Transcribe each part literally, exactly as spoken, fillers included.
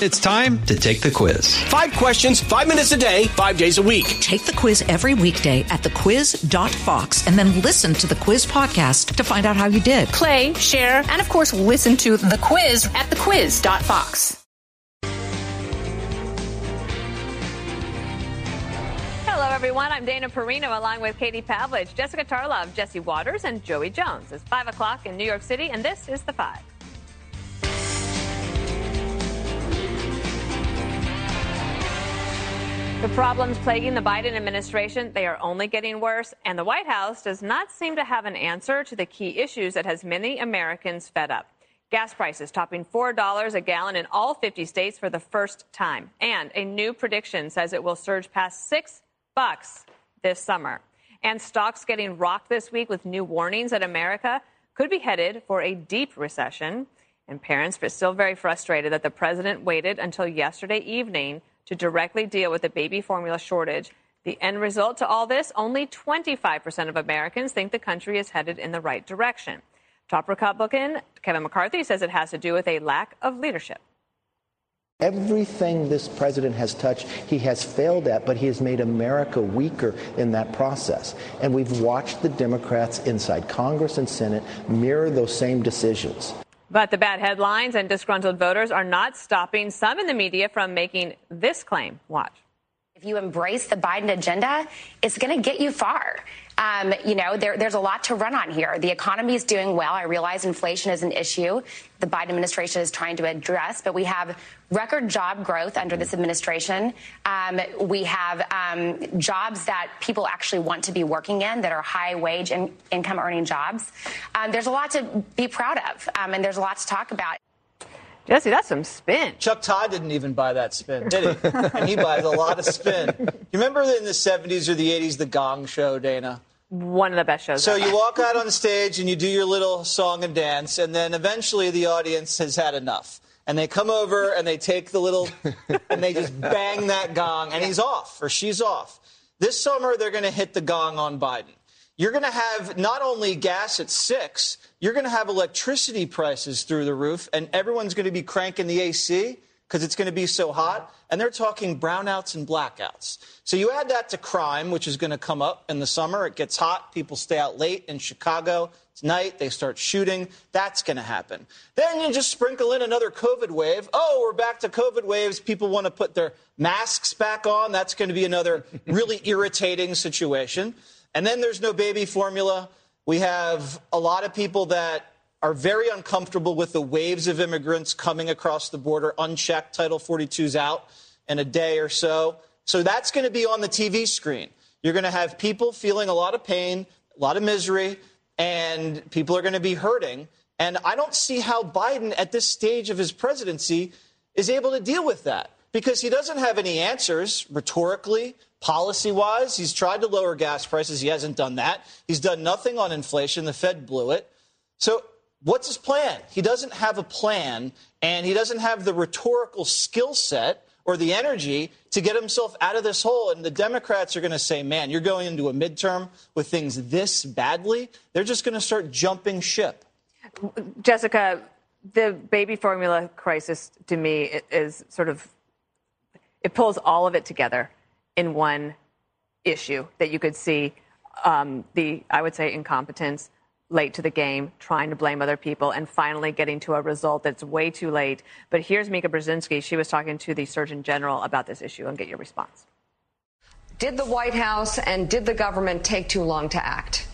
It's time to take the quiz. Five questions, five minutes a day, five days a week. Take the quiz every weekday at the quiz dot fox and then listen to the quiz podcast to find out how you did. Play, share, and of course, listen to the quiz at the quiz dot fox. Hello, everyone. I'm Dana Perino along with Katie Pavlich, Jessica Tarlov, Jesse Waters, and Joey Jones. It's five o'clock in New York City, and this is The Five. The problems plaguing the Biden administration, they are only getting worse, and the White House does not seem to have an answer to the key issues that has many Americans fed up. Gas prices topping four dollars a gallon in all fifty states for the first time. And a new prediction says it will surge past six bucks this summer. And stocks getting rocked this week with new warnings that America could be headed for a deep recession. And parents are still very frustrated that the president waited until yesterday evening to directly deal with the baby formula shortage. The end result to all this, only twenty-five percent of Americans think the country is headed in the right direction. Top Republican Kevin McCarthy says it has to do with a lack of leadership. Everything this president has touched, he has failed at, but he has made America weaker in that process. And we've watched the Democrats inside Congress and Senate mirror those same decisions. But the bad headlines and disgruntled voters are not stopping some in the media from making this claim. Watch. If you embrace the Biden agenda, it's going to get you far. Um, you know, there, there's a lot to run on here. The economy is doing well. I realize inflation is an issue the Biden administration is trying to address, but we have record job growth under this administration. Um, we have um, jobs that people actually want to be working in that are high wage and income earning jobs. Um, there's a lot to be proud of, um, and there's a lot to talk about. Jesse, that's some spin. Chuck Todd didn't even buy that spin, did he? And he buys a lot of spin. You remember in the seventies or the eighties, the Gong Show, Dana? One of the best shows So ever. you walk out on stage and you do your little song and dance, and then eventually the audience has had enough. And they come over and they take the little, and they just bang that gong, and he's off, or she's off. This summer, they're going to hit the gong on Biden. You're going to have not only gas at six, you're going to have electricity prices through the roof, and everyone's going to be cranking the A C because it's going to be so hot. And they're talking brownouts and blackouts. So you add that to crime, which is going to come up in the summer. It gets hot. People stay out late in Chicago. It's night. They start shooting. That's going to happen. Then you just sprinkle in another COVID wave. Oh, we're back to COVID waves. People want to put their masks back on. That's going to be another really irritating situation. And then there's no baby formula. We have a lot of people that are very uncomfortable with the waves of immigrants coming across the border unchecked. Title forty-two's out in a day or so. So that's going to be on the T V screen. You're going to have people feeling a lot of pain, a lot of misery, and people are going to be hurting. And I don't see how Biden at this stage of his presidency is able to deal with that, because he doesn't have any answers rhetorically, policy-wise. He's tried to lower gas prices. He hasn't done that. He's done nothing on inflation. The Fed blew it. So what's his plan? He doesn't have a plan, and he doesn't have the rhetorical skill set or the energy to get himself out of this hole. And the Democrats are going to say, man, you're going into a midterm with things this badly. They're just going to start jumping ship. Jessica, the baby formula crisis, to me, is sort of, it pulls all of it together in one issue that you could see um, the, I would say, incompetence, late to the game, trying to blame other people, and finally getting to a result that's way too late. But here's Mika Brzezinski. She was talking to the Surgeon General about this issue, and get your response. Did the White House and did the government take too long to act?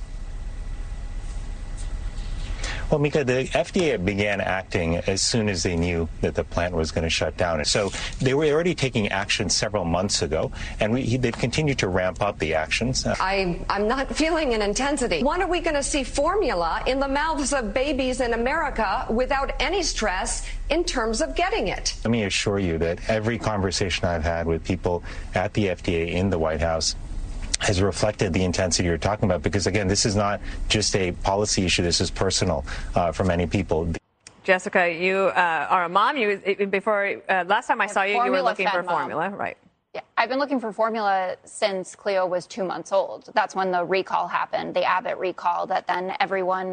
Well, Mika, the F D A began acting as soon as they knew that the plant was going to shut down. So they were already taking action several months ago, and we, they've continued to ramp up the actions. I, I'm not feeling an intensity. When are we going to see formula in the mouths of babies in America without any stress in terms of getting it? Let me assure you that every conversation I've had with people at the F D A in the White House has reflected the intensity you're talking about, because, again, this is not just a policy issue. This is personal uh, for many people. Jessica, you uh, are a mom. You before uh, last time I saw you, you were looking for formula, right? Yeah, I've been looking for formula since Cleo was two months old. That's when the recall happened, the Abbott recall, that then everyone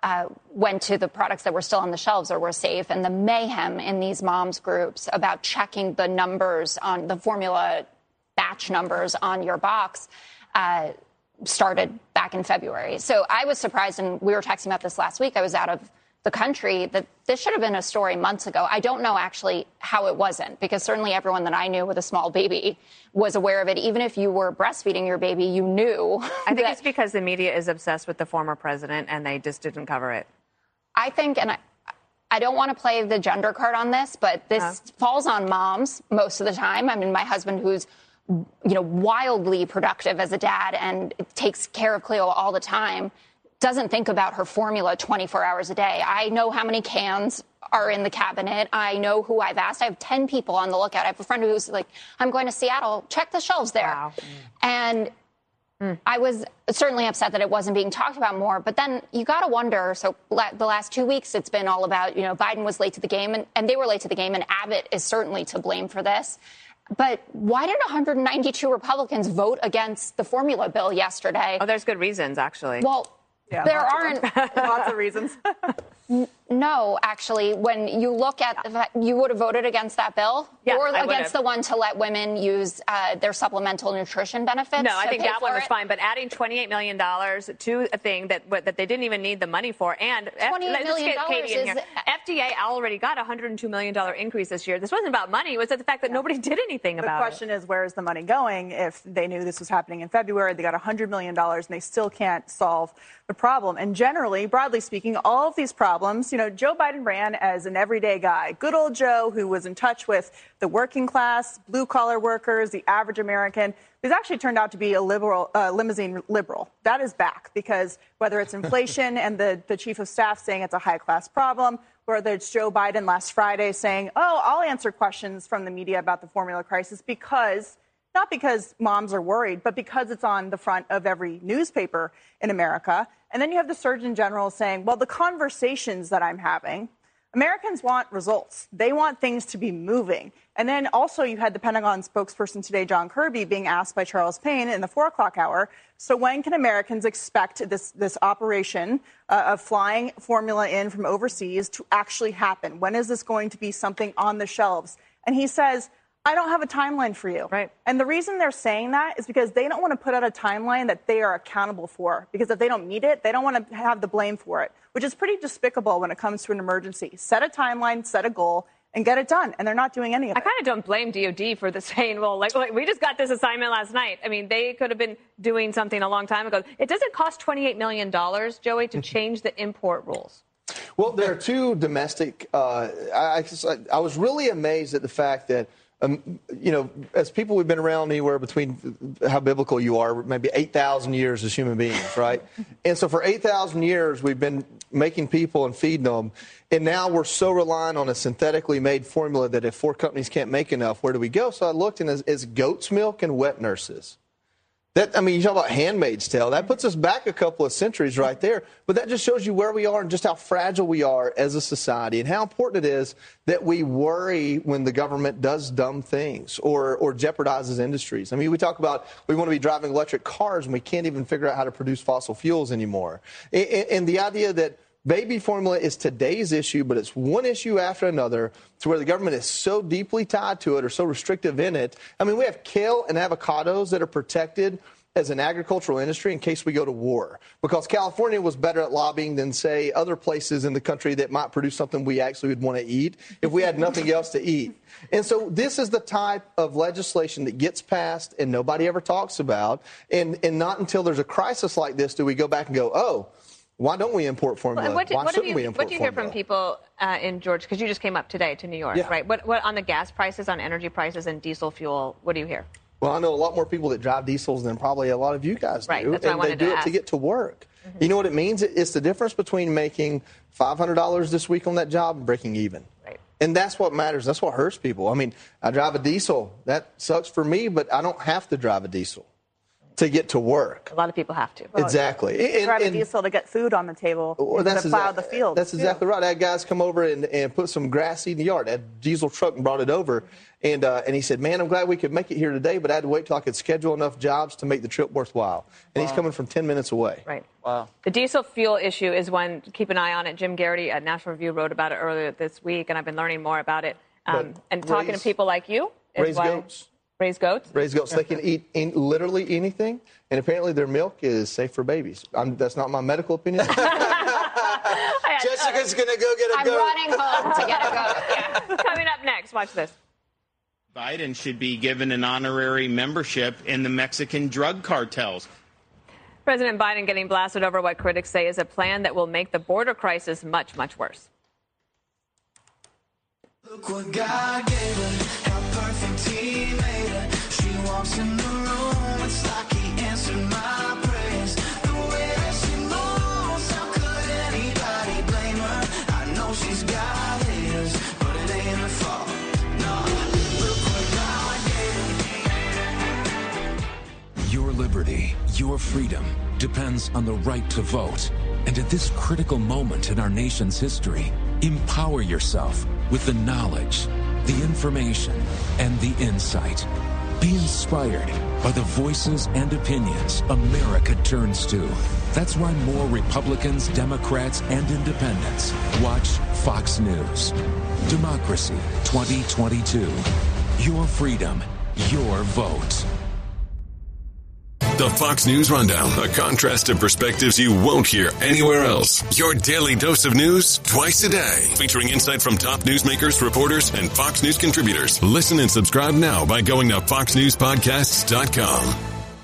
uh, went to the products that were still on the shelves or were safe, and the mayhem in these moms groups about checking the numbers on the formula batch numbers on your box uh, started back in February. So I was surprised, and we were texting about this last week. I was out of the country, that this should have been a story months ago. I don't know actually how it wasn't, because certainly everyone that I knew with a small baby was aware of it. Even if you were breastfeeding your baby, you knew. I think it's because the media is obsessed with the former president and they just didn't cover it. I think, and I, I don't want to play the gender card on this, but this uh-huh. falls on moms most of the time. I mean, my husband, who's you know wildly productive as a dad and takes care of Cleo all the time, doesn't think about her formula twenty-four hours a day. I know how many cans are in the cabinet. I know who I've asked. I have ten people on the lookout. I have a friend who's like, I'm going to Seattle. Check the shelves there. Wow. Mm. And mm. I was certainly upset that it wasn't being talked about more. But then you got to wonder, so la- the last two weeks, it's been all about, you know, Biden was late to the game, and, and they were late to the game, and Abbott is certainly to blame for this. But why did one hundred ninety-two Republicans vote against the formula bill yesterday? Oh, there's good reasons, actually. Well, Yeah, there aren't lots of reasons. No, actually, when you look at that, you would have voted against that bill, yeah, or I against the one to let women use uh, their supplemental nutrition benefits. No, I think that one was it. fine. But adding twenty-eight million dollars to a thing that that they didn't even need the money for, and twenty-eight million dollars is F D A already got a one hundred two million dollars increase this year. This wasn't about money. It was the fact that yeah. nobody did anything about it. The question it. is, where is the money going? If they knew this was happening in February, they got one hundred million dollars, and they still can't solve the problem. And generally, broadly speaking, all of these problems, you know, Joe Biden ran as an everyday guy. Good old Joe, who was in touch with the working class, blue-collar workers, the average American. He's actually turned out to be a liberal, uh, limousine liberal. That is back, because whether it's inflation and the, the chief of staff saying it's a high-class problem, whether it's Joe Biden last Friday saying, oh, I'll answer questions from the media about the formula crisis because... not because moms are worried, but because it's on the front of every newspaper in America. And then you have the Surgeon General saying, well, the conversations that I'm having, Americans want results. They want things to be moving. And then also you had the Pentagon spokesperson today, John Kirby, being asked by Charles Payne in the four o'clock hour, so when can Americans expect this, this operation uh, of flying formula in from overseas to actually happen? When is this going to be something on the shelves? And he says, I don't have a timeline for you. Right. And the reason they're saying that is because they don't want to put out a timeline that they are accountable for. Because if they don't meet it, they don't want to have the blame for it, which is pretty despicable when it comes to an emergency. Set a timeline, set a goal, and get it done. And they're not doing any of it. I kind of don't blame D O D for the saying, well, like, like we just got this assignment last night. I mean, they could have been doing something a long time ago. It doesn't cost twenty-eight million dollars, Joey, to change the import rules. Well, there are two domestic. Uh, I, I was really amazed at the fact that, Um, you know, as people, we've been around anywhere between how biblical you are, maybe eight thousand years as human beings, right? And so for eight thousand years, we've been making people and feeding them. And now we're so reliant on a synthetically made formula that if four companies can't make enough, where do we go? So I looked, and it's, it's goat's milk and wet nurses. That, I mean, you talk about Handmaid's Tale. That puts us back a couple of centuries right there. But that just shows you where we are and just how fragile we are as a society and how important it is that we worry when the government does dumb things or, or jeopardizes industries. I mean, we talk about we want to be driving electric cars and we can't even figure out how to produce fossil fuels anymore. And, and the idea that baby formula is today's issue, but it's one issue after another to where the government is so deeply tied to it or so restrictive in it. I mean, we have kale and avocados that are protected as an agricultural industry in case we go to war, because California was better at lobbying than, say, other places in the country that might produce something we actually would want to eat if we had nothing else to eat. And so this is the type of legislation that gets passed and nobody ever talks about. And, and not until there's a crisis like this do we go back and go, oh, why don't we import formula? What do, why what shouldn't you, we import What do you hear formula? from people uh, in Georgia? Because you just came up today to New York, yeah. right? What, what on the gas prices, on energy prices, and diesel fuel? What do you hear? Well, I know a lot more people that drive diesels than probably a lot of you guys do. Right, that's what and I wanted they do to it ask. to get to work. Mm-hmm. You know what it means? It's the difference between making five hundred dollars this week on that job and breaking even. Right. And that's what matters. That's what hurts people. I mean, I drive a diesel. That sucks for me, but I don't have to drive a diesel. to get to work. A lot of people have to. Well, exactly. And, drive and, a diesel to get food on the table well, that's to plow exactly, the field. That's exactly right. I had guys come over and, and put some grass seed in the yard. I had a diesel truck and brought it over. And uh, and he said, man, I'm glad we could make it here today, but I had to wait till I could schedule enough jobs to make the trip worthwhile. And wow. he's coming from ten minutes away. Right. Wow. The diesel fuel issue is one, keep an eye on it. Jim Garrity at National Review wrote about it earlier this week, and I've been learning more about it. Um, and raise, talking to people like you. Raise why, goats. Raise goats? Raise goats. They can eat in, literally anything, and apparently their milk is safe for babies. I'm, that's not my medical opinion. Jessica's going to go get a I'm goat. I'm running home to get a goat. Yeah. Coming up next, watch this. Biden should be given an honorary membership in the Mexican drug cartels. President Biden getting blasted over what critics say is a plan that will make the border crisis much, much worse. Look what God gave her, how perfect he made her. She walks in the room, it's like he answered my prayers. The way that she moves, how could anybody blame her? I know she's got haters, but it ain't her fault. No, look what God gave her. Your liberty, your freedom depends on the right to vote. And at this critical moment in our nation's history, empower yourself with the knowledge, the information, and the insight. Be inspired by the voices and opinions America turns to. That's why more Republicans, Democrats, and independents watch Fox News. Democracy twenty twenty-two. Your freedom, your vote. The Fox News Rundown, a contrast of perspectives you won't hear anywhere else. Your daily dose of news twice a day, featuring insight from top newsmakers, reporters, and Fox News contributors. Listen and subscribe now by going to fox news podcasts dot com.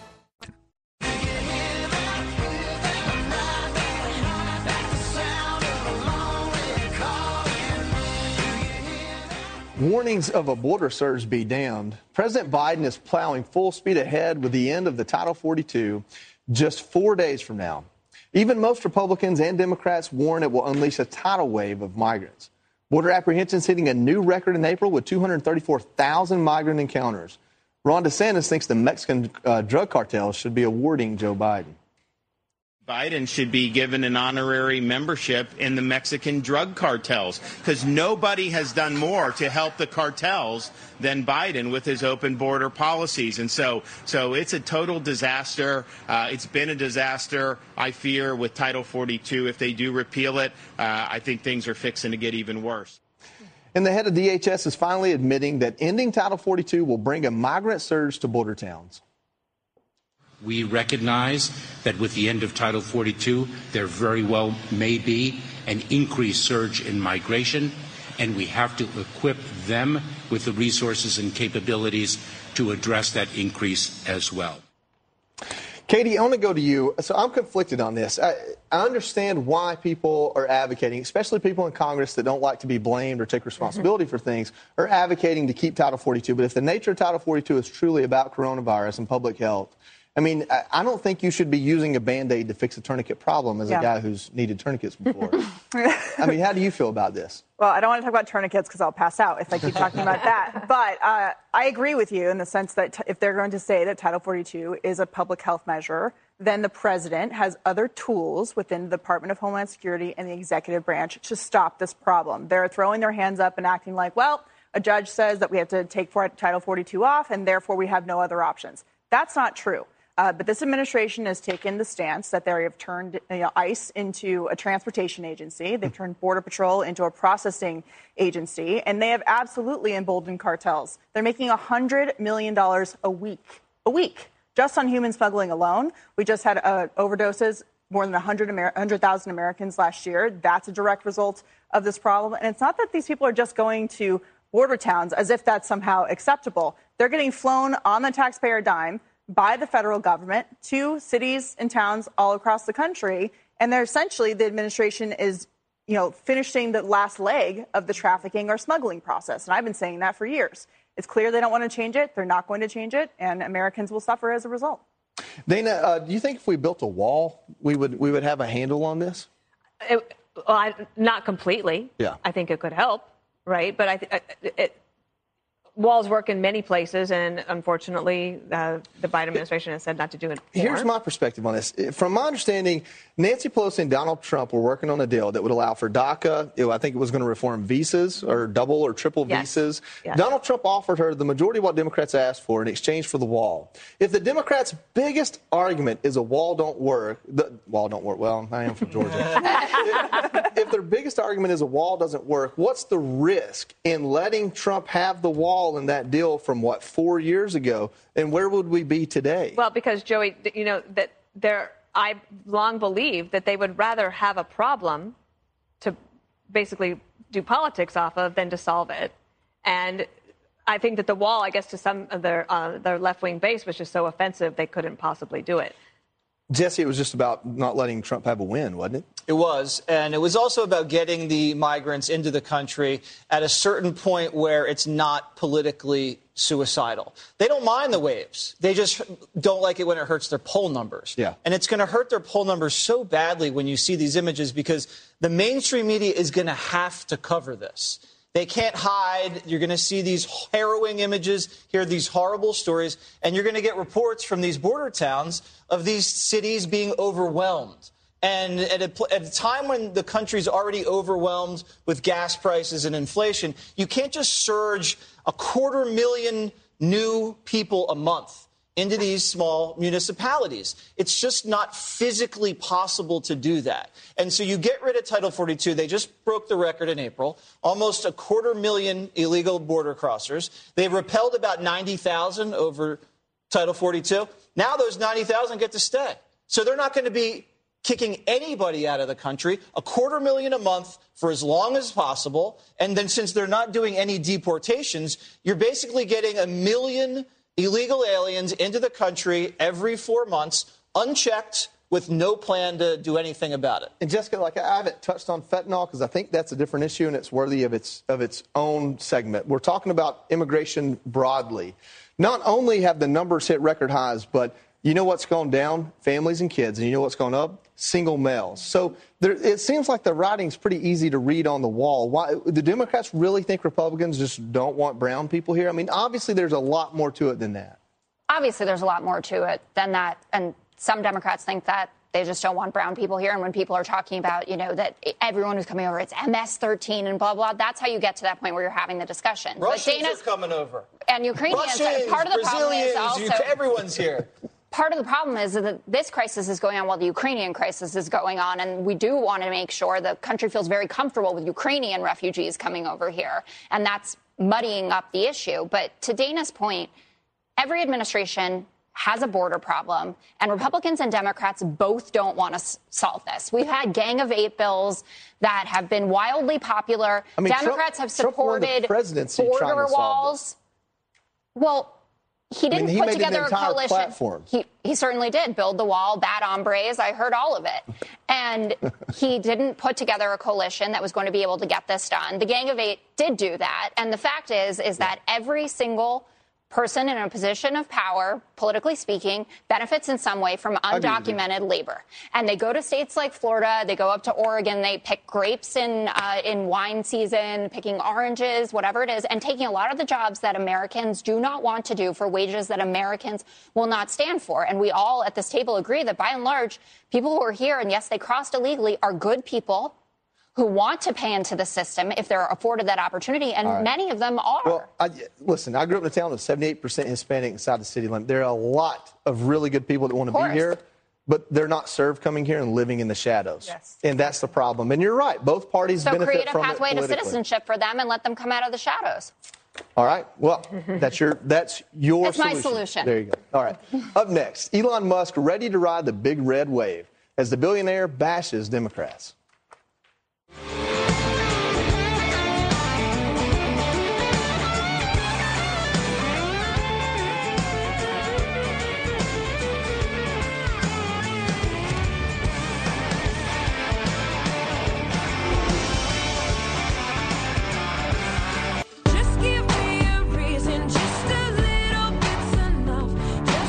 Warnings of a border surge be damned. President Biden is plowing full speed ahead with the end of the Title forty-two just four days from now. Even most Republicans and Democrats warn it will unleash a tidal wave of migrants. Border apprehensions hitting a new record in April with two hundred thirty-four thousand migrant encounters. Ron DeSantis thinks the Mexican uh, drug cartels should be awarding Joe Biden. Biden should be given an honorary membership in the Mexican drug cartels, because nobody has done more to help the cartels than Biden with his open border policies. And so so it's a total disaster. Uh, it's been a disaster, I fear, with Title forty-two. If they do repeal it, uh, I think things are fixing to get even worse. And the head of D H S is finally admitting that ending Title forty-two will bring a migrant surge to border towns. We recognize that with the end of Title forty-two, there very well may be an increased surge in migration, and we have to equip them with the resources and capabilities to address that increase as well. Katie, I want to go to you. So I'm conflicted on this. I, I understand why people are advocating, especially people in Congress that don't like to be blamed or take responsibility mm-hmm. for things, are advocating to keep Title forty-two. But if the nature of Title forty-two is truly about coronavirus and public health, I mean, I don't think you should be using a Band-Aid to fix a tourniquet problem as yeah. a guy who's needed tourniquets before. I mean, how do you feel about this? Well, I don't want to talk about tourniquets because I'll pass out if I keep talking about that. But uh, I agree with you in the sense that t- if they're going to say that Title forty-two is a public health measure, then the president has other tools within the Department of Homeland Security and the executive branch to stop this problem. They're throwing their hands up and acting like, well, a judge says that we have to take Title forty-two off and therefore we have no other options. That's not true. Uh, but this administration has taken the stance that they have turned you know, ICE into a transportation agency. They've turned Border Patrol into a processing agency, and they have absolutely emboldened cartels. They're making one hundred million dollars a week, a week, just on human smuggling alone. We just had uh, overdoses, more than one hundred Amer- one hundred thousand Americans last year. That's a direct result of this problem. And it's not that these people are just going to border towns as if that's somehow acceptable. They're getting flown on the taxpayer dime by the federal government to cities and towns all across the country. And they're essentially, the administration is, you know, finishing the last leg of the trafficking or smuggling process. And I've been saying that for years. It's clear they don't want to change it. They're not going to change it. And Americans will suffer as a result. Dana, uh, do you think if we built a wall, we would we would have a handle on this? It, well, I, not completely. Yeah. I think it could help, right? But I, th- it, walls work in many places, and unfortunately, uh, the Biden administration has said not to do it more. Here's my perspective on this. From my understanding, Nancy Pelosi and Donald Trump were working on a deal that would allow for DACA. It, I think it was going to reform visas, or double or triple Yes. visas. Yes. Donald Trump offered her the majority of what Democrats asked for in exchange for the wall. If the Democrats' biggest argument is a wall don't work, the wall don't work. Well, I am from Georgia. if, if their biggest argument is a wall doesn't work, what's the risk in letting Trump have the wall in that deal from, what, four years ago? And where would we be today? Well, because, Joey, you know, that there, I long believed that they would rather have a problem to basically do politics off of than to solve it. And I think that the wall, I guess, to some of their, uh, their left-wing base was just so offensive they couldn't possibly do it. Jesse, it was just about not letting Trump have a win, wasn't it? It was. And it was also about getting the migrants into the country at a certain point where it's not politically suicidal. They don't mind the waves. They just don't like it when it hurts their poll numbers. Yeah. And it's going to hurt their poll numbers so badly when you see these images, because the mainstream media is going to have to cover this. They can't hide. You're going to see these harrowing images, hear these horrible stories, and you're going to get reports from these border towns of these cities being overwhelmed. And at a, at a time when the country's already overwhelmed with gas prices and inflation, you can't just surge a quarter million new people a month into these small municipalities. It's just not physically possible to do that. And so you get rid of Title forty-two. They just broke the record in April. Almost a quarter million illegal border crossers. They repelled about ninety thousand over Title forty-two. Now those ninety thousand get to stay. So they're not going to be kicking anybody out of the country, a quarter million a month for as long as possible. And then since they're not doing any deportations, you're basically getting a million illegal aliens into the country every four months, unchecked, with no plan to do anything about it. And Jessica, like, I haven't touched on fentanyl because I think that's a different issue and it's worthy of its of its own segment. We're talking about immigration broadly. Not only have the numbers hit record highs, but you know what's gone down? Families and kids. And you know what's gone up? Single males. So there, it seems like the writing's pretty easy to read on the wall. Why, do Democrats really think Republicans just don't want brown people here? I mean, obviously there's a lot more to it than that. Obviously there's a lot more to it than that. And some Democrats think that they just don't want brown people here. And when people are talking about, you know, that everyone who's coming over, it's M S thirteen and blah, blah, that's how you get to that point where you're having the discussion. Russians are coming over. And Ukrainians. Russians, part of the problem is Brazilians, also, everyone's here. Part of the problem is that this crisis is going on while the Ukrainian crisis is going on, and we do want to make sure the country feels very comfortable with Ukrainian refugees coming over here, and that's muddying up the issue. But to Dana's point, every administration has a border problem, and Republicans and Democrats both don't want to s- solve this. We've had Gang of Eight bills that have been wildly popular. I mean, Democrats Trump, have Trump won supported the presidency trying border to solve walls. Well, he didn't I mean, he put made together an a entire coalition. platform. He, he certainly did. Build the wall, bad hombres. I heard all of it. And he didn't put together a coalition that was going to be able to get this done. The Gang of Eight did do that. And the fact is, is that every single person in a position of power, politically speaking, benefits in some way from undocumented labor. And they go to states like Florida, they go up to Oregon, they pick grapes in uh, in wine season, picking oranges, whatever it is, and taking a lot of the jobs that Americans do not want to do for wages that Americans will not stand for. And we all at this table agree that by and large, people who are here, and yes, they crossed illegally, are good people who want to pay into the system if they're afforded that opportunity, and right. many of them are. Well, I, listen, I grew up in a town of seventy-eight percent Hispanic inside the city limit. There are a lot of really good people that want to be here, but they're not served coming here and living in the shadows. Yes. And that's the problem. And you're right. Both parties so benefit create a from it pathway to politically. citizenship for them and let them come out of the shadows. All right. Well, that's your that's your It's solution. my solution. There you go. All right. Up next, Elon Musk ready to ride the big red wave as the billionaire bashes Democrats.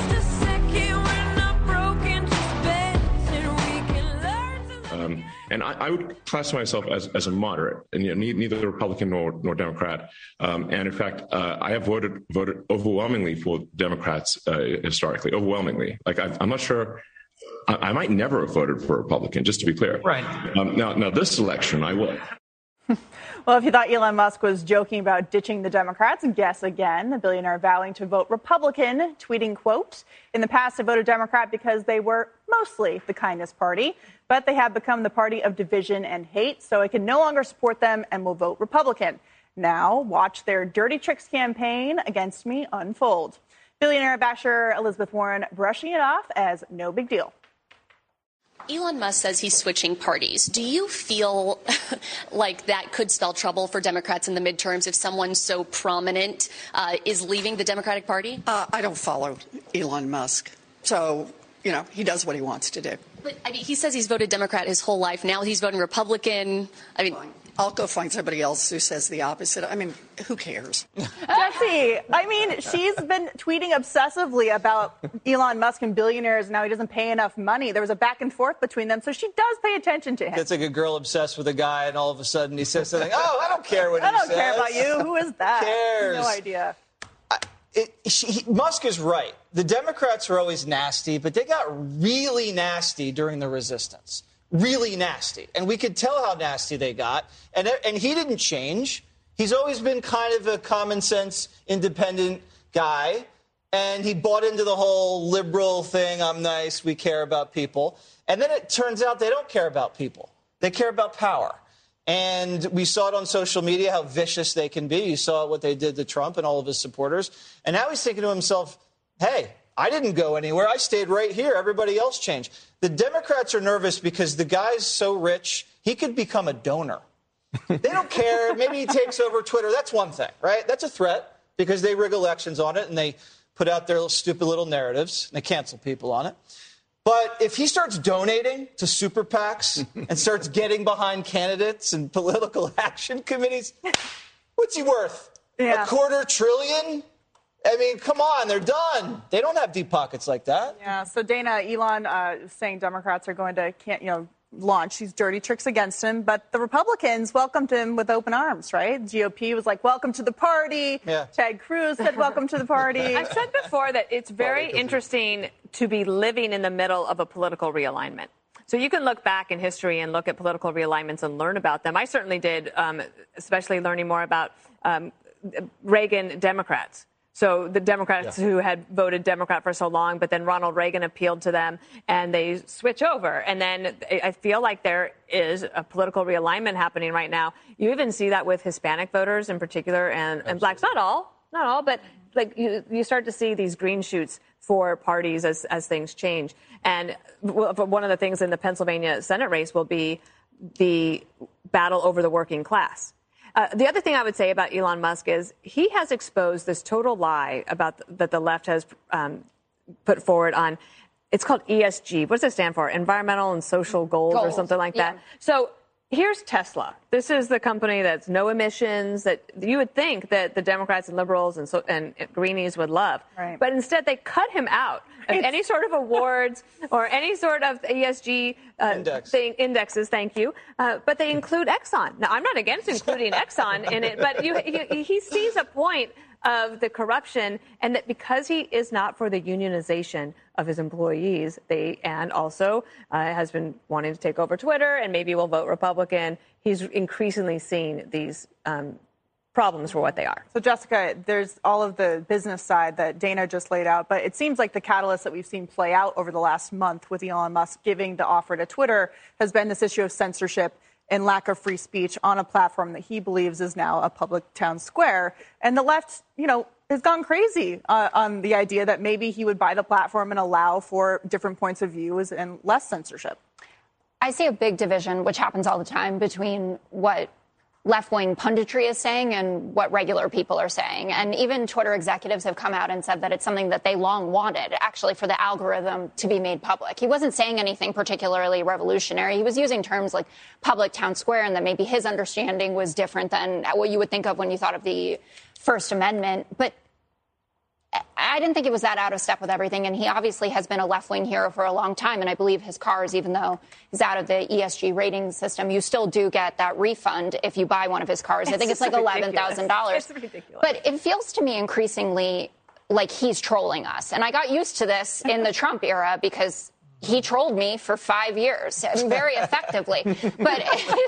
And I would classify myself as, as a moderate, and you know, neither Republican nor, nor Democrat. Um, and in fact, uh, I have voted voted overwhelmingly for Democrats uh, historically, overwhelmingly. Like I, I'm not sure. I, I might never have voted for a Republican, just to be clear. Right. Um, now, now this election, I will. Well, if you thought Elon Musk was joking about ditching the Democrats, guess again. The billionaire vowing to vote Republican, tweeting, quote, "In the past, I voted Democrat because they were mostly the kindness party, but they have become the party of division and hate, so I can no longer support them and will vote Republican. Now, watch their dirty tricks campaign against me unfold." Billionaire basher Elizabeth Warren brushing it off as no big deal. Elon Musk says he's switching parties. Do you feel like that could spell trouble for Democrats in the midterms if someone so prominent uh, is leaving the Democratic Party? Uh, I don't follow Elon Musk. So, you know, he does what he wants to do. But I mean, he says he's voted Democrat his whole life. Now he's voting Republican. I mean, I'll go find somebody else who says the opposite. I mean, who cares? Jesse, I mean, she's been tweeting obsessively about Elon Musk and billionaires. Now he doesn't pay enough money. There was a back and forth between them, so she does pay attention to him. It's like a girl obsessed with a guy, and all of a sudden he says something. Oh, I don't care what I he don't says. care about you. Who is that? Who cares? No idea. It, she, he, Musk is right. The Democrats are always nasty, but they got really nasty during the resistance. Really nasty. And we could tell how nasty they got. And, and he didn't change. He's always been kind of a common sense, independent guy. And he bought into the whole liberal thing. I'm nice. We care about people. And then it turns out they don't care about people. They care about power. And we saw it on social media, how vicious they can be. You saw what they did to Trump and all of his supporters. And now he's thinking to himself, hey, I didn't go anywhere. I stayed right here. Everybody else changed. The Democrats are nervous because the guy's so rich, he could become a donor. They don't care. Maybe he takes over Twitter. That's one thing, right? That's a threat because they rig elections on it and they put out their little stupid little narratives and they cancel people on it. But if he starts donating to super PACs and starts getting behind candidates and political action committees, what's he worth? Yeah. A quarter trillion? I mean, come on, they're done. They don't have deep pockets like that. Yeah, so Dana, Elon uh, is saying Democrats are going to, can't, you know, launch these dirty tricks against him, but the Republicans welcomed him with open arms, right? G O P was like, welcome to the party. Yeah. Ted Cruz said, welcome to the party. I've said before that it's very interesting to be living in the middle of a political realignment. So you can look back in history and look at political realignments and learn about them. I certainly did, um, especially learning more about um, Reagan Democrats. So the Democrats yeah. who had voted Democrat for so long, but then Ronald Reagan appealed to them and they switch over. And then I feel like there is a political realignment happening right now. You even see that with Hispanic voters in particular and, and blacks. Not all, not all, but like you, you start to see these green shoots for parties as, as things change. And one of the things in the Pennsylvania Senate race will be the battle over the working class. Uh, the other thing I would say about Elon Musk is he has exposed this total lie about th- that the left has um, put forward on. It's called E S G. What does it stand for? Environmental and social goals, goals. or something like yeah. that. So here's Tesla. This is the company that's no emissions that you would think that the Democrats and liberals and, so, and Greenies would love. Right. But instead they cut him out of It's... any sort of awards or any sort of E S G uh, Index. thing, indexes. Thank you. Uh, but they include Exxon. Now, I'm not against including Exxon in it, but you, you, he sees a point of the corruption and that because he is not for the unionization of his employees, they and also uh, has been wanting to take over Twitter and maybe will vote Republican. He's increasingly seeing these um, problems for what they are. So, Jessica, there's all of the business side that Dana just laid out, but it seems like the catalyst that we've seen play out over the last month with Elon Musk giving the offer to Twitter has been this issue of censorship and lack of free speech on a platform that he believes is now a public town square. And the left, you know, has gone crazy uh, on the idea that maybe he would buy the platform and allow for different points of views and less censorship. I see a big division, which happens all the time, between what left-wing punditry is saying and what regular people are saying. And even Twitter executives have come out and said that it's something that they long wanted, actually, for the algorithm to be made public. He wasn't saying anything particularly revolutionary. He was using terms like public town square, and that maybe his understanding was different than what you would think of when you thought of the First Amendment. But I didn't think it was that out of step with everything. And he obviously has been a left-wing hero for a long time. And I believe his cars, even though he's out of the E S G rating system, you still do get that refund if you buy one of his cars. I think it's, it's like eleven thousand dollars. It's ridiculous. But it feels to me increasingly like he's trolling us. And I got used to this in the Trump era because he trolled me for five years very effectively. But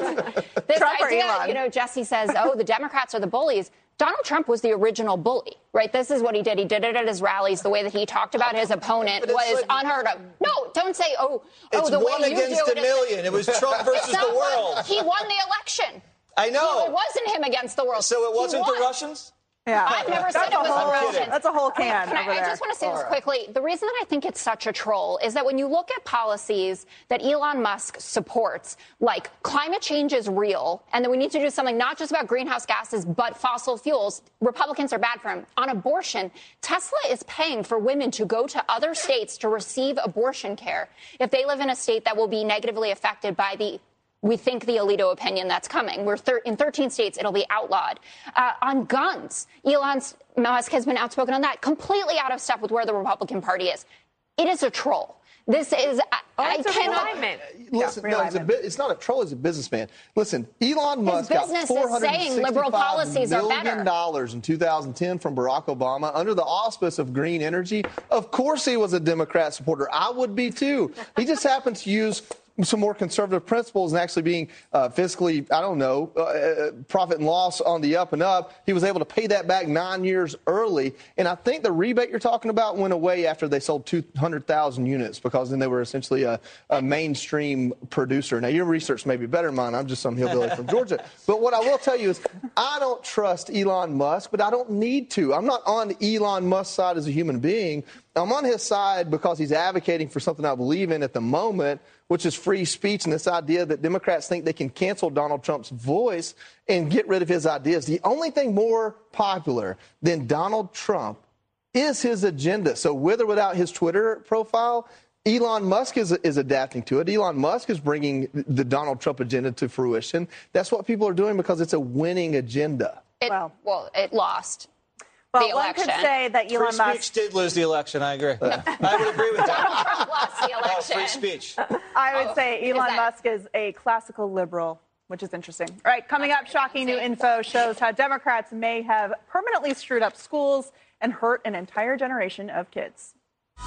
this Trump or idea, Elon? you know, Jesse says, oh, the Democrats are the bullies. Donald Trump was the original bully, right? This is what he did. He did it at his rallies. The way that he talked about his opponent was like, unheard of. No, don't say, oh, oh it's the one way you against do a it. million. It was Trump versus It's not the world. Like he won the election. I know. It wasn't him against the world. So it wasn't He the won. Russians? Yeah. I've never That's said it a was whole- the Russians. That's a whole can Can I, over I there. just want to say All this right. quickly. The reason that I think it's such a troll is that when you look at policies that Elon Musk supports, like climate change is real, and that we need to do something not just about greenhouse gases, but fossil fuels, Republicans are bad for him. On abortion, Tesla is paying for women to go to other states to receive abortion care if they live in a state that will be negatively affected by the we think the Alito opinion that's coming. We're thir- in thirteen states, it'll be outlawed. Uh, on guns, Elon Musk has been outspoken on that, completely out of step with where the Republican Party is. It is a troll. This is, I, I it's a cannot. realignment. Listen, Yeah, no, it's, a bit, it's not a troll. He's a businessman. Listen, Elon Musk got business is four hundred saying liberal policies are million better. dollars in two thousand ten from Barack Obama under the auspice of green energy. Of course, he was a Democrat supporter. I would be too. He just happens to use some more conservative principles and actually being uh, fiscally, I don't know, uh, profit and loss on the up and up. He was able to pay that back nine years early. And I think the rebate you're talking about went away after they sold two hundred thousand units because then they were essentially a, a mainstream producer. Now, your research may be better than mine. I'm just some hillbilly from Georgia. But what I will tell you is I don't trust Elon Musk, but I don't need to. I'm not on Elon Musk's side as a human being. I'm on his side because he's advocating for something I believe in at the moment, which is free speech and this idea that Democrats think they can cancel Donald Trump's voice and get rid of his ideas. The only thing more popular than Donald Trump is his agenda. So with or without his Twitter profile, Elon Musk is, is adapting to it. Elon Musk is bringing the Donald Trump agenda to fruition. That's what people are doing because it's a winning agenda. It, well, well, it lost. Well, the one election. could say that Free Elon Musk. speech did lose the election. I agree. I would agree with that. Donald Trump lost the Oh, election. free speech. I would Oh, say is Elon that- Musk is a classical liberal, which is interesting. All right, coming up, shocking new info shows how Democrats may have permanently screwed up schools and hurt an entire generation of kids.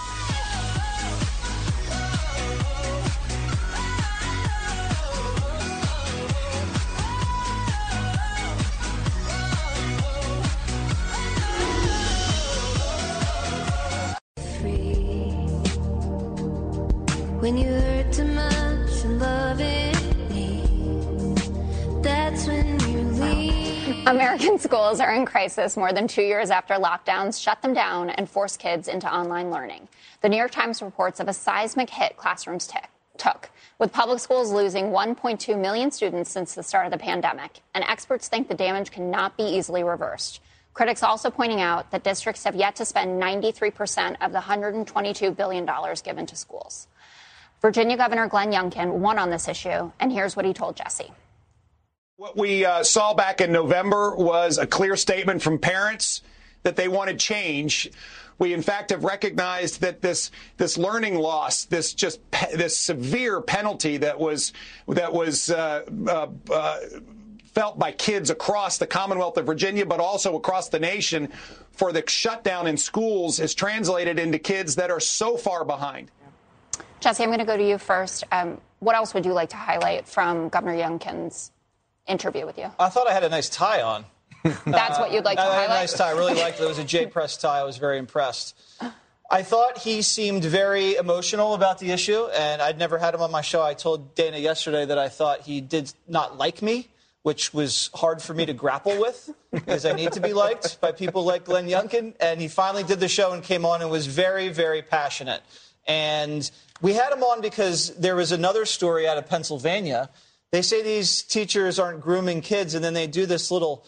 When you hurt too much and love it leaves, that's when you leave. American schools are in crisis more than two years after lockdowns shut them down and forced kids into online learning. The New York Times reports of a seismic hit classrooms t- took, with public schools losing one point two million students since the start of the pandemic. And experts think the damage cannot be easily reversed. Critics also pointing out that districts have yet to spend ninety-three percent of the one hundred twenty-two billion dollars given to schools. Virginia Governor Glenn Youngkin won on this issue, and here's what he told Jesse. What we uh, saw back in November was a clear statement from parents that they wanted change. We, in fact, have recognized that this this learning loss, this just pe- this severe penalty that was that was uh, uh, uh, felt by kids across the Commonwealth of Virginia, but also across the nation, for the shutdown in schools, is translated into kids that are so far behind. Jesse, I'm going to go to you first. Um, what else would you like to highlight from Governor Youngkin's interview with you? I thought I had a nice tie on. That's what you'd like to I had highlight? a nice tie. I really liked it. It was a J-Press tie. I was very impressed. I thought he seemed very emotional about the issue, and I'd never had him on my show. I told Dana yesterday that I thought he did not like me, which was hard for me to grapple with because I need to be liked by people like Glenn Youngkin. And he finally did the show and came on and was very, very passionate. And we had him on because there was another story out of Pennsylvania. They say these teachers aren't grooming kids, and then they do this little,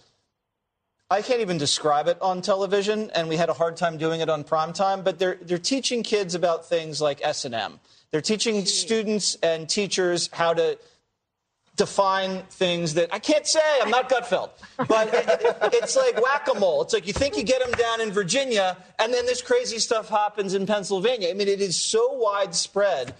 I can't even describe it on television, and we had a hard time doing it on primetime, but they're, they're teaching kids about things like S and M. They're teaching students and teachers how to define things that I can't say. I'm not Gutfeld. But it, it, it's like whack-a-mole. It's like you think you get them down in Virginia, and then this crazy stuff happens in Pennsylvania. I mean, it is so widespread.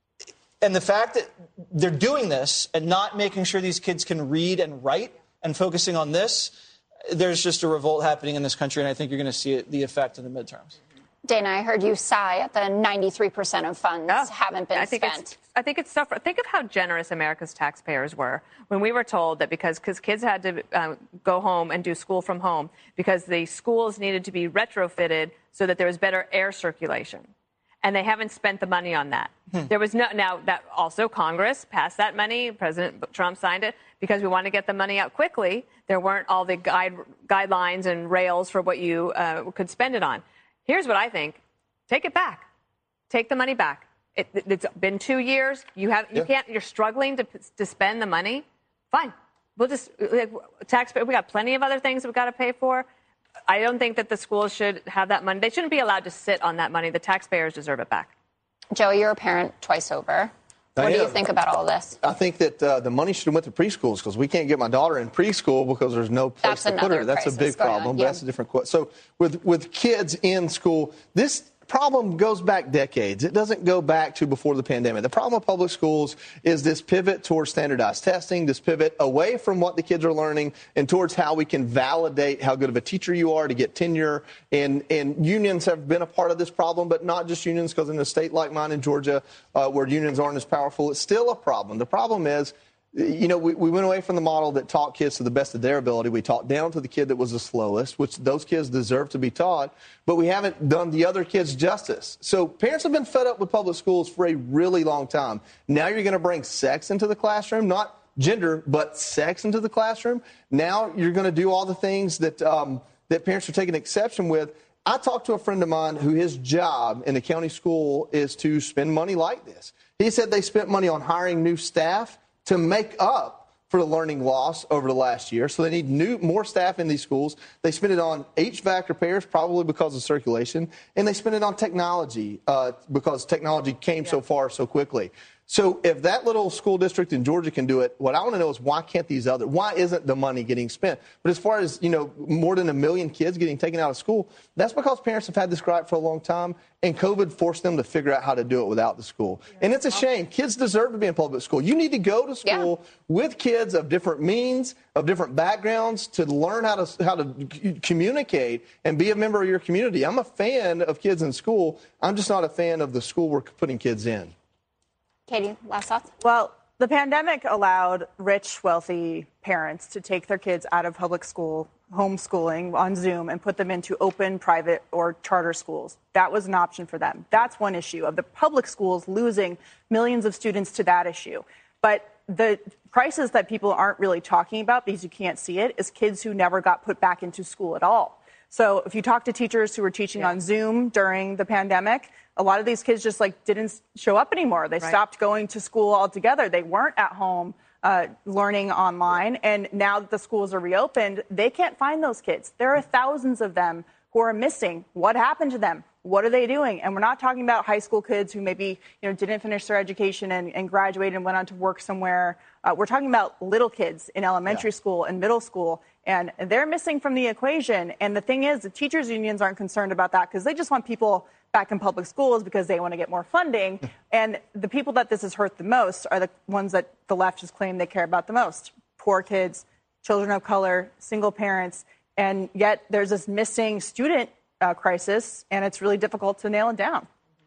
And the fact that they're doing this and not making sure these kids can read and write and focusing on this, there's just a revolt happening in this country, and I think you're going to see it, the effect in the midterms. Dana, I heard you sigh at the ninety-three percent of funds oh, haven't been I think spent. It's, I think it's tough. Think of how generous America's taxpayers were when we were told that because cause kids had to uh, go home and do school from home because the schools needed to be retrofitted so that there was better air circulation. And they haven't spent the money on that. Hmm. There was no, now that also Congress passed that money. President Trump signed it because we want to get the money out quickly. There weren't all the guide, guidelines and rails for what you uh, could spend it on. Here's what I think. Take it back. Take the money back. It, it's been two years. You have, you yeah. can't, you're struggling to, to spend the money. Fine. We'll just, like, taxpayer, we got plenty of other things we've got to pay for. I don't think that the schools should have that money. They shouldn't be allowed to sit on that money. The taxpayers deserve it back. Joey, you're a parent twice over. What I do am. you think about all this? I think that uh, the money should have went to preschools because we can't get my daughter in preschool because there's no place that's to put her. That's a big problem. Yeah. That's a different question. So with, with kids in school, this problem goes back decades. It doesn't go back to before the pandemic. The problem with public schools is this pivot towards standardized testing, this pivot away from what the kids are learning and towards how we can validate how good of a teacher you are to get tenure. And, and unions have been a part of this problem, but not just unions, because in a state like mine in Georgia, uh, where unions aren't as powerful, it's still a problem. The problem is, you know, we, we went away from the model that taught kids to the best of their ability. We taught down to the kid that was the slowest, which those kids deserve to be taught, but we haven't done the other kids justice. So parents have been fed up with public schools for a really long time. Now you're going to bring sex into the classroom, not gender, but sex into the classroom. Now you're going to do all the things that, um, that parents are taking exception with. I talked to a friend of mine who his job in the county school is to spend money like this. He said they spent money on hiring new staff to make up for the learning loss over the last year. So they need new, more staff in these schools. They spend it on H V A C repairs, probably because of circulation, and they spend it on technology uh, because technology came yeah. so far so quickly. So if that little school district in Georgia can do it, what I want to know is why can't these other, why isn't the money getting spent? But as far as, you know, more than a million kids getting taken out of school, that's because parents have had this gripe for a long time, and COVID forced them to figure out how to do it without the school. And it's a shame. Kids deserve to be in public school. You need to go to school yeah. with kids of different means, of different backgrounds, to learn how to how to communicate and be a member of your community. I'm a fan of kids in school. I'm just not a fan of the school we're putting kids in. Katie, last thoughts? Well, the pandemic allowed rich, wealthy parents to take their kids out of public school, homeschooling on Zoom, and put them into open, private, or charter schools. That was an option for them. That's one issue of the public schools losing millions of students to that issue. But the crisis that people aren't really talking about, because you can't see it, is kids who never got put back into school at all. So if you talk to teachers who were teaching yeah. on Zoom during the pandemic, a lot of these kids just like didn't show up anymore. They right. stopped going to school altogether. They weren't at home uh, learning online. And now that the schools are reopened, they can't find those kids. There are thousands of them who are missing. What happened to them? What are they doing? And we're not talking about high school kids who maybe, you know, didn't finish their education and, and graduated and went on to work somewhere. Uh, we're talking about little kids in elementary yeah. school and middle school, and they're missing from the equation. And the thing is, the teachers' unions aren't concerned about that because they just want people back in public schools because they want to get more funding. And the people that this has hurt the most are the ones that the left has claimed they care about the most. Poor kids, children of color, single parents. And yet there's this missing student uh, crisis, and it's really difficult to nail it down.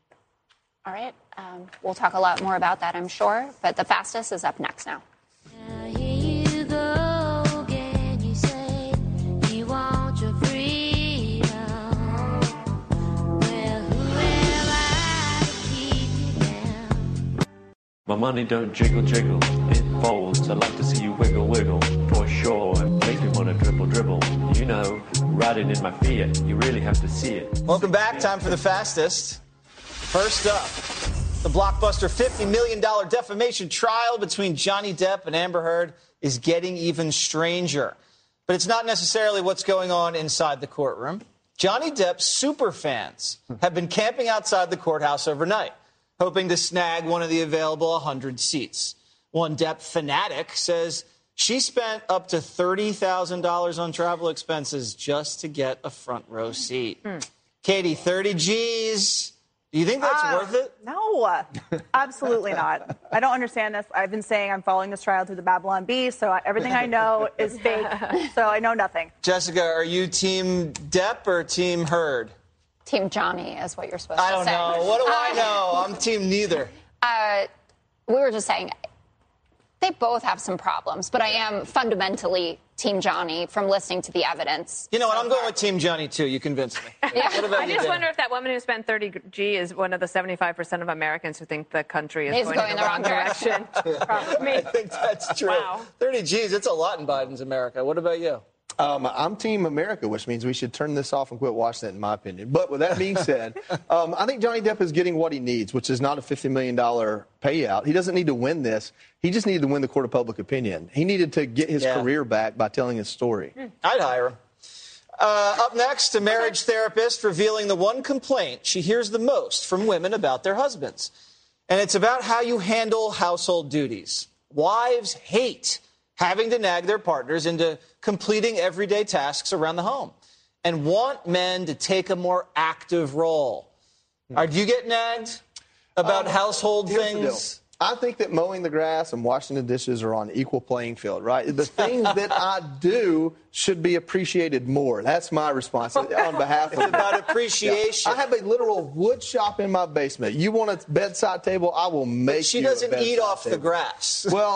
All right. Um, we'll talk a lot more about that, I'm sure. But the fastest is up next now. My money don't jiggle, jiggle, it folds. I like to see you wiggle, wiggle, for sure. It makes me want to dribble, dribble. You know, riding in my Fiat, you really have to see it. Welcome back. Time for the fastest. First up, the blockbuster fifty million dollars defamation trial between Johnny Depp and Amber Heard is getting even stranger. But it's not necessarily what's going on inside the courtroom. Johnny Depp's superfans have been camping outside the courthouse overnight, hoping to snag one of the available one hundred seats. One Depp fanatic says she spent up to thirty thousand dollars on travel expenses just to get a front row seat. Hmm. Katie, thirty G's. Do you think that's uh, worth it? No, absolutely not. I don't understand this. I've been saying I'm following this trial through the Babylon Bee, so I, everything I know is fake, so I know nothing. Jessica, are you Team Depp or Team Heard? Team Johnny is what you're supposed I to say. I don't know. What do I know? I'm Team neither. Uh, we were just saying they both have some problems, but I am fundamentally Team Johnny from listening to the evidence. You know what? I'm going with Team Johnny, too. You convinced me. Yeah. What about I you, just Dan? wonder if that woman who spent thirty G is one of the seventy-five percent of Americans who think the country is It's going, going in the the wrong wrong direction. I think that's true. Wow. thirty G's, it's a lot in Biden's America. What about you? Um, I'm Team America, which means we should turn this off and quit watching it, in my opinion. But with that being said, um, I think Johnny Depp is getting what he needs, which is not a fifty million dollars payout. He doesn't need to win this. He just needed to win the court of public opinion. He needed to get his Yeah. career back by telling his story. I'd hire him. Uh, up next, a marriage therapist revealing the one complaint she hears the most from women about their husbands. And it's about how you handle household duties. Wives hate having to nag their partners into completing everyday tasks around the home and want men to take a more active role. Are, do you get nagged about Um, household here's the things? deal. I think that mowing the grass and washing the dishes are on equal playing field, right? The things that I do should be appreciated more. That's my response on behalf of It's about appreciation. Yeah. I have a literal wood shop in my basement. You want a bedside table? I will make But she you a doesn't eat bedside off the table. grass. Well,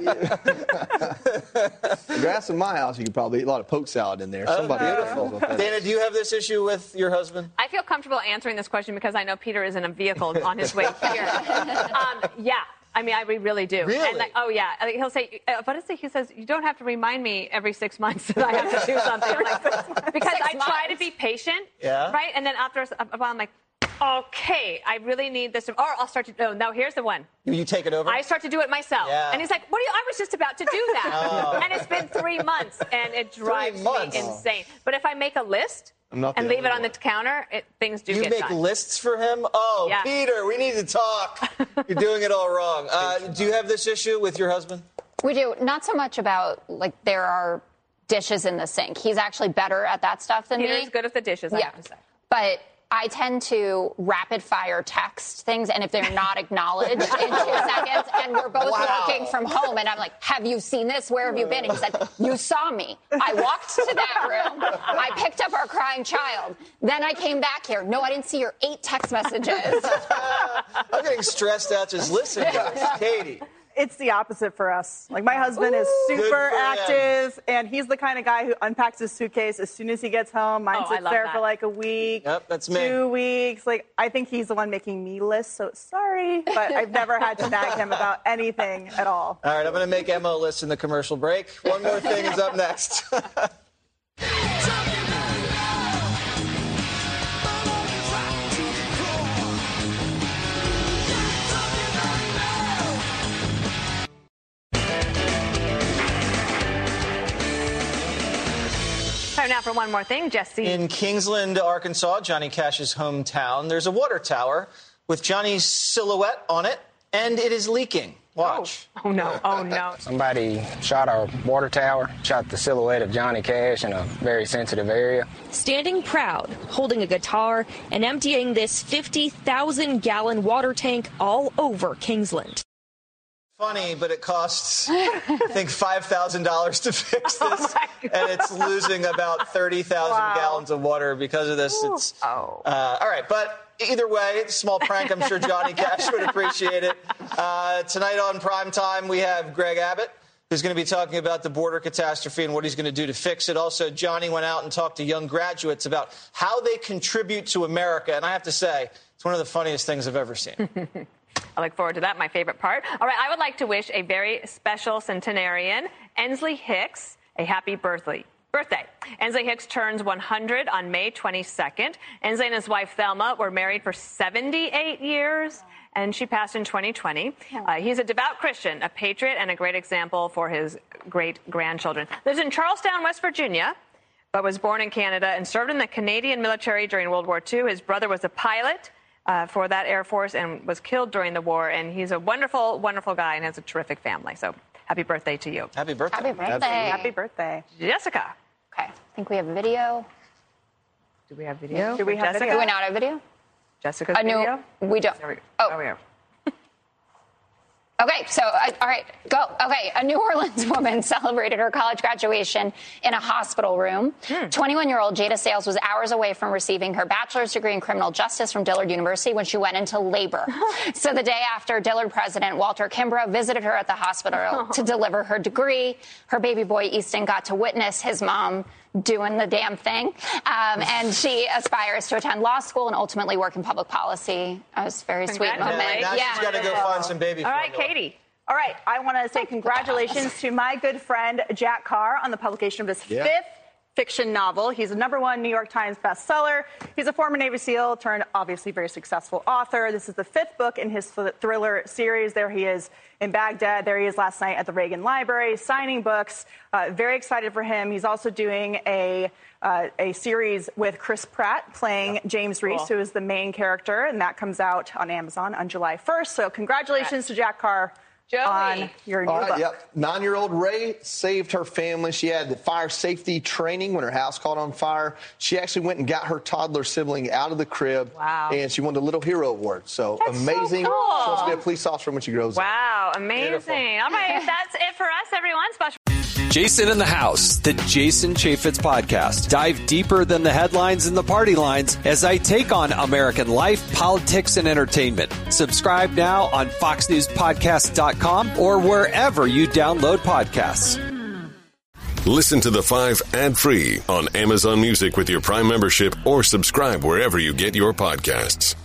the grass in my house, you could probably eat a lot of poke salad in there. Somebody Beautiful. Dana, do you have this issue with your husband? I feel comfortable answering this question because I know Peter is in a vehicle on his way here. um, yeah. I mean, I really do. Really? And like, oh, yeah. I mean, he'll say, uh, what is it? He says, you don't have to remind me every six months that I have to do something. I'm like, because Six I try to months. be patient. Yeah. Right? And then after a while, I'm like, okay, I really need this. To, or I'll start to, oh, now here's the one. You take it over? I start to do it myself. Yeah. And he's like, what are you, I was just about to do that. Oh. And it's been three months, and it drives me months. insane. But if I make a list I'm not the and leave it only on the one. counter, it, things do You get make done. lists for him? Oh, Yeah. Peter, we need to talk. You're doing it all wrong. Uh, do you have this issue with your husband? We do. Not so much about, like, there are dishes in the sink. He's actually better at that stuff than Peter's me. good with the dishes, I Yeah. have to say. But I tend to rapid fire text things, and if they're not acknowledged in two seconds, and we're both Wow. working from home, and I'm like, have you seen this? Where have you been? And he said, you saw me. I walked to that room. I picked up our crying child. Then I came back here. No, I didn't see your eight text messages. I'm getting stressed out just listening to this. Katie. It's the opposite for us. Like, my husband is Good super for him. active, and he's the kind of guy who unpacks his suitcase as soon as he gets home. Mine Oh, I sits love there that. for like a week, Yep, that's me. two weeks. Like, I think he's the one making me lists, so sorry, but I've never had to nag him about anything at all. All right, I'm going to make Emma a list in the commercial break. One more thing is up next. Time now for one more thing, Jesse. In Kingsland, Arkansas, Johnny Cash's hometown, there's a water tower with Johnny's silhouette on it, and it is leaking. Watch. Oh, no. Oh, no. Somebody shot our water tower, shot the silhouette of Johnny Cash in a very sensitive area. Standing proud, holding a guitar, and emptying this fifty thousand gallon water tank all over Kingsland. Funny, but it costs, I think, five thousand dollars to fix this, and it's losing about thirty thousand Wow. gallons of water because of this. It's Oh. uh, all right, but either way, it's a small prank. I'm sure Johnny Cash would appreciate it. Uh, tonight on Primetime, we have Greg Abbott, who's going to be talking about the border catastrophe and what he's going to do to fix it. Also, Johnny went out and talked to young graduates about how they contribute to America, and I have to say, it's one of the funniest things I've ever seen. I look forward to that, my favorite part. All right, I would like to wish a very special centenarian, Ensley Hicks, a happy birthday. Birthday. Ensley Hicks turns one hundred on May twenty-second. Ensley and his wife Thelma were married for seventy-eight years, and she passed in twenty twenty. Uh, he's a devout Christian, a patriot, and a great example for his great-grandchildren. Lives in Charlestown, West Virginia, but was born in Canada and served in the Canadian military during World War Two. His brother was a pilot, uh, for that Air Force and was killed during the war. And he's a wonderful, wonderful guy and has a terrific family. So happy birthday to you. Happy birthday. Happy birthday. Absolutely. Happy birthday. Jessica. Okay. I think we have a video. Do we have video? Do we have Jessica? video? Do we not have video? Jessica's A new, video? we don't. There we, oh. oh, we are. Okay, so, uh, all right, go. Okay, a New Orleans woman celebrated her college graduation in a hospital room. twenty-one-year-old Jada Sales was hours away from receiving her bachelor's degree in criminal justice from Dillard University when she went into labor. So the day after, Dillard president Walter Kimbrough visited her at the hospital to deliver her degree. Her baby boy, Easton, got to witness his mom doing the damn thing. Um, and she aspires to attend law school and ultimately work in public policy. It was a very sweet moment. Now yeah. she's got to go find some baby All right, formula. Katie. All right, I want to say congratulations to my good friend Jack Carr on the publication of his Yeah. fifth fiction novel. He's a number one New York Times bestseller. He's a former Navy SEAL turned obviously very successful author. This is the fifth book in his thriller series. There he is in Baghdad. There he is last night at the Reagan Library signing books. Uh, very excited for him. He's also doing a uh, a series with Chris Pratt playing James Reese, Cool. who is the main character, and that comes out on Amazon on July first. So congratulations to Jack Carr. Joey. On your new All right, book. yep. Nine-year-old Ray saved her family. She had the fire safety training when her house caught on fire. She actually went and got her toddler sibling out of the crib. Wow. And she won the Little Hero Award. So That's so amazing. cool. She wants to be a police officer when she grows up. Wow, amazing. Beautiful. All right, that's it for us, everyone. Special. Jason in the House, the Jason Chaffetz podcast. Dive deeper than the headlines and the party lines as I take on American life, politics, and entertainment. Subscribe now on fox news podcast dot com or wherever you download podcasts. Listen to The Five ad-free on Amazon Music with your Prime membership or subscribe wherever you get your podcasts.